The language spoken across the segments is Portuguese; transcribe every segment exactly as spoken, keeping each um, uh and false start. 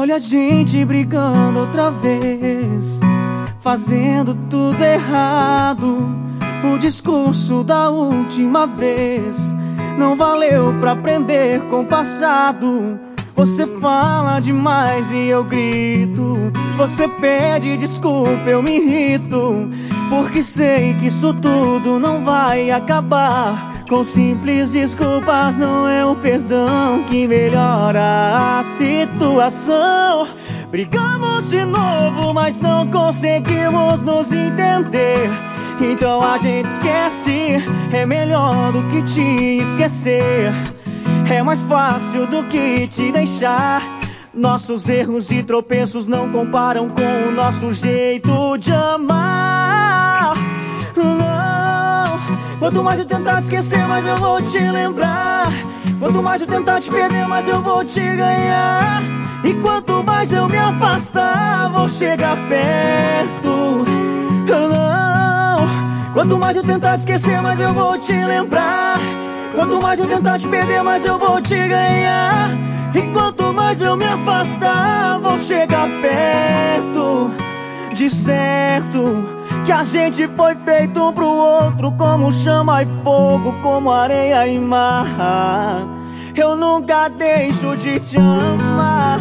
Olha a gente brigando outra vez, fazendo tudo errado. O discurso da última vez não valeu pra aprender com o passado. Você fala demais e eu grito, você pede desculpa, eu me irrito, porque sei que isso tudo não vai acabar com simples desculpas. Não é o perdão que melhora a situação. Brigamos de novo, mas não conseguimos nos entender. Então a gente esquece, é melhor do que te esquecer. É mais fácil do que te deixar. Nossos erros e tropeços não comparam com o nosso jeito de amar. Não. Quanto mais eu tentar esquecer, mais eu vou te lembrar. Quanto mais eu tentar te perder, mais eu vou te ganhar. E quanto mais eu me afastar, vou chegar perto. Não. Quanto mais eu tentar te esquecer, mais eu vou te lembrar. Quanto mais eu tentar te perder, mais eu vou te ganhar. E quanto mais eu me afastar, vou chegar perto. De certo que a gente foi feito um pro outro, como chama e fogo, como areia e mar. Eu nunca deixo de te amar.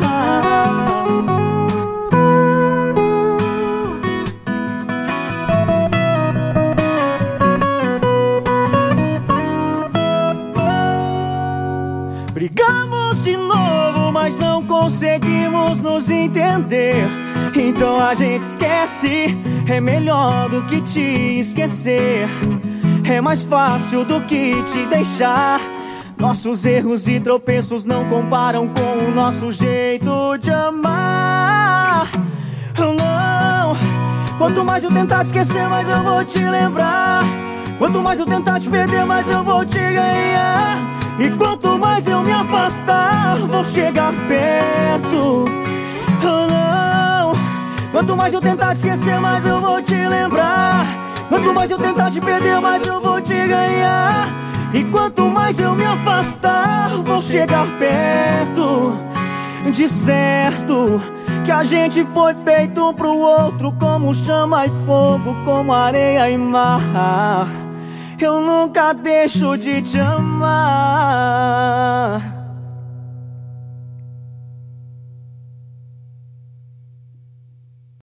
Brigamos de novo, mas não conseguimos nos entender. Então a gente esquece, é melhor do que te esquecer. É mais fácil do que te deixar. Nossos erros e tropeços não comparam com o nosso jeito de amar. Não. Quanto mais eu tentar te esquecer, mais eu vou te lembrar. Quanto mais eu tentar te perder, mais eu vou te ganhar. E quanto mais eu me afastar, vou chegar perto. Oh, não. Quanto mais eu tentar te esquecer, mais eu vou te lembrar. Quanto mais eu tentar te perder, mais eu vou te ganhar. E quanto mais eu me afastar, vou chegar perto. De certo que a gente foi feito um pro outro, como chama e fogo, como areia e mar. Eu nunca deixo de te amar.